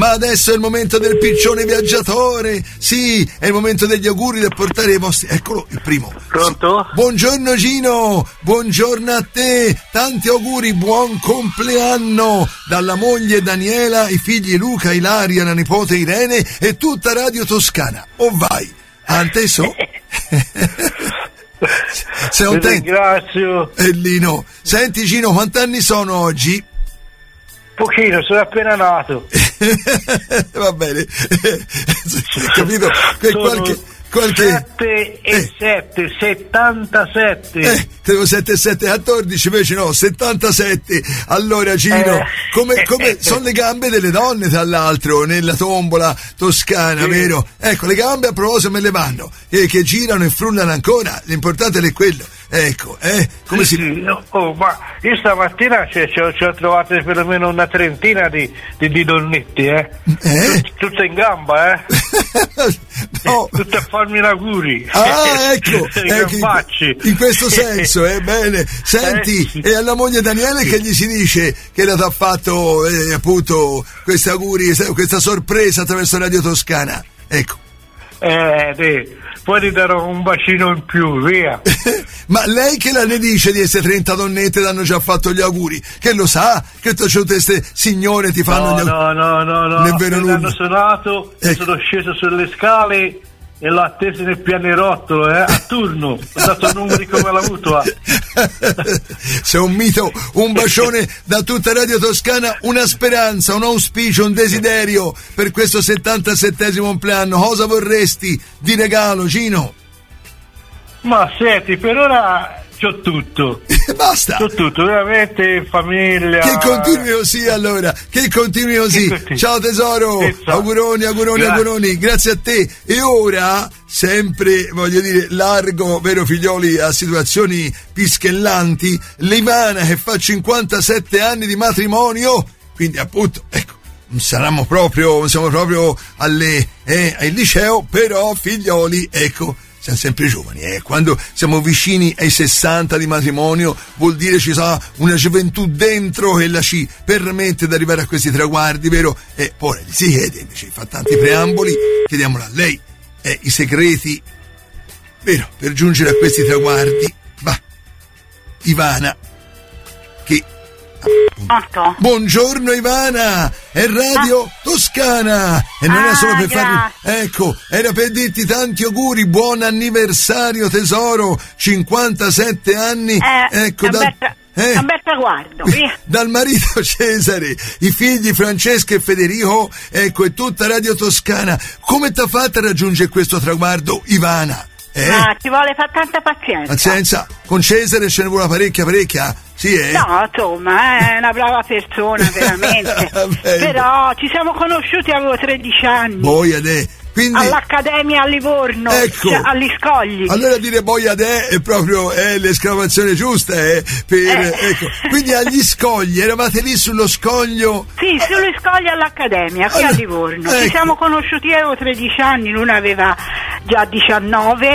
Ma adesso è il momento del piccione viaggiatore. Sì, è il momento degli auguri da portare ai vostri. Eccolo, il primo. Pronto? Sì. Buongiorno Gino, buongiorno a te. Tanti auguri, buon compleanno dalla moglie Daniela, i figli Luca, Ilaria, la nipote Irene e tutta Radio Toscana. Oh vai, anteso? Sei contento? Ringrazio. Lino, senti Gino, quanti anni sono oggi? Pochino, sono appena nato. Va bene, capito? Qualche 7 e 7, 77. Credo 7 e 7, 14, invece no, 77. Allora Gino, come sono le gambe delle donne tra l'altro nella tombola toscana, vero? Ecco, le gambe a proposito me le vanno, che girano e frullano ancora, l'importante è quello. Ecco, come si... Sì, ma io stamattina ci ho trovate perlomeno una trentina di donnetti, tutte in gamba, No. tutte a farmi gli auguri. Ah, ecco, in questo senso, bene. Senti, sì. E alla moglie Daniele che gli si dice che ti ha fatto appunto questi auguri, questa sorpresa attraverso Radio Toscana? Ecco. Poi ti darò un bacino in più, via. Ma lei che la ne dice di essere 30 donnette l'hanno già fatto gli auguri? Che lo sa che tutte queste signore ti fanno gli auguri? No. Nemmeno hanno suonato, sono sceso sulle scale e l'ho atteso nel pianerottolo, a turno. Ho dato numeri come la mutua. Sei un mito, un bacione da tutta Radio Toscana, una speranza, un auspicio, un desiderio per questo 77esimo compleanno. Cosa vorresti di regalo, Gino? Ma senti, per ora c'ho tutto. Basta. C'ho tutto, veramente, famiglia. Che continui così allora, che continui così. Ciao tesoro, auguroni, grazie a te. E ora, sempre, voglio dire, largo, vero figlioli, a situazioni pischellanti, l'Ivana che fa 57 anni di matrimonio, quindi appunto, ecco, siamo proprio al liceo, però figlioli, ecco, siamo sempre giovani, quando siamo vicini ai 60 di matrimonio vuol dire ci sarà una gioventù dentro che la ci permette di arrivare a questi traguardi, vero? E poi si chiede, invece fa tanti preamboli, chiediamolo a lei, i segreti, vero, per giungere a questi traguardi. Va, Ivana, che... Buongiorno Ivana, è Radio Toscana e non è solo per farvi, ecco, era per dirti tanti auguri, buon anniversario tesoro, 57 anni, ecco, un bel traguardo, dal marito Cesare, i figli Francesca e Federico, ecco, e tutta Radio Toscana. Come t'ha fatto a raggiungere questo traguardo, Ivana? Ci vuole fare tanta pazienza. Con Cesare ce ne vuole parecchia? Sì, No, insomma, è una brava persona, veramente. Però ci siamo conosciuti, avevo 13 anni. Quindi, all'Accademia a Livorno, ecco, agli Scogli. Allora dire boiadè è proprio l'esclamazione giusta, ecco. Quindi agli Scogli, eravate lì sullo scoglio? Sì, sugli scogli all'Accademia, qui a Livorno. Ci siamo conosciuti, avevo 13 anni, l'una aveva già 19.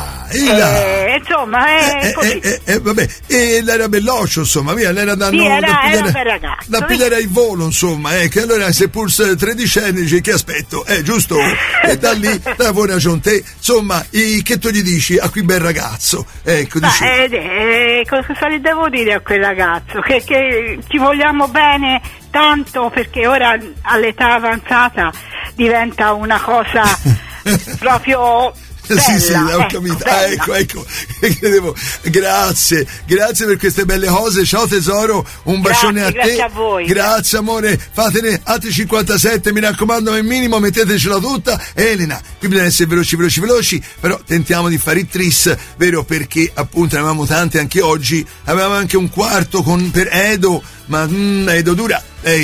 Insomma, così. Vabbè, e lei era belloccio, insomma, via, lei era da pigliare il volo, insomma, che allora se pur 13 dice che aspetto, giusto? E da lì la buona gente, insomma, che tu gli dici a quel bel ragazzo? Ecco, dici. Cosa gli devo dire a quel ragazzo? Che ci vogliamo bene tanto, perché ora all'età avanzata diventa una cosa proprio... Bella, sì, ho capito. Ecco. Credevo. Grazie per queste belle cose. Ciao tesoro, un bacione a te. Grazie a voi. Grazie amore, fatene altri 57, mi raccomando, al minimo mettetecela tutta. Elena, qui bisogna essere veloci, però tentiamo di fare il tris, vero? Perché appunto ne avevamo tante anche oggi. Avevamo anche un quarto per Edo, ma Edo dura,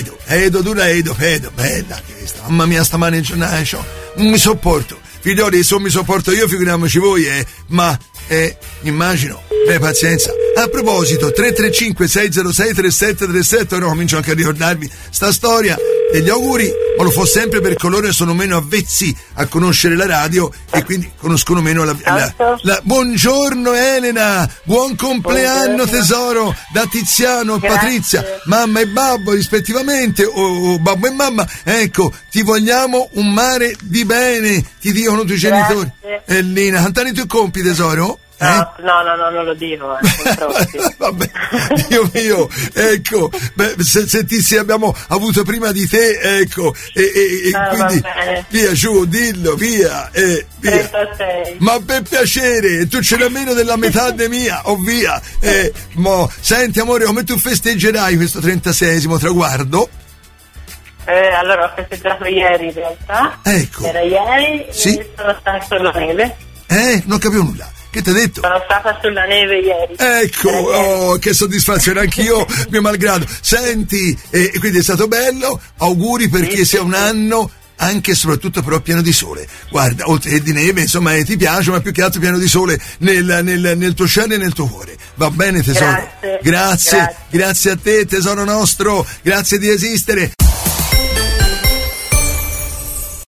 bella questa. Mamma mia, stamane in giornata, non mi sopporto. Figlioli, se non mi sopporto io, figuriamoci voi, ma immagino, pazienza. A proposito, 335-606-3737, ora comincio anche a ricordarvi sta storia. degli auguri, ma lo fa sempre per coloro che sono meno avvezzi a conoscere la radio e quindi conoscono meno la... Buongiorno Elena, buon compleanno tesoro, da Tiziano, Grazie. Patrizia, mamma e babbo rispettivamente, o babbo e mamma, ecco, ti vogliamo un mare di bene, ti dicono i tuoi genitori. Elena, cantare i tuoi compi tesoro? No, non lo dico. Vabbè, Dio mio, ecco, se abbiamo avuto prima di te, ecco, e quindi via, giù, dillo, via, via. 36. Ma per piacere, tu ce l'hai meno della metà de mia, o via. Senti amore, come tu festeggerai questo 36esimo traguardo? Allora ho festeggiato ieri in realtà. Ecco. Era ieri, sì? E sono stata sulla neve. Non capivo nulla. Che ti ha detto? Sono stata sulla neve ieri. Ecco, che soddisfazione, anch'io, mio malgrado. Senti, quindi è stato bello, auguri perché sia un anno anche e soprattutto però pieno di sole. Guarda, oltre che di neve, insomma, ti piace, ma più che altro pieno di sole nel tuo cielo e nel tuo cuore. Va bene tesoro? Grazie a te tesoro nostro, grazie di esistere.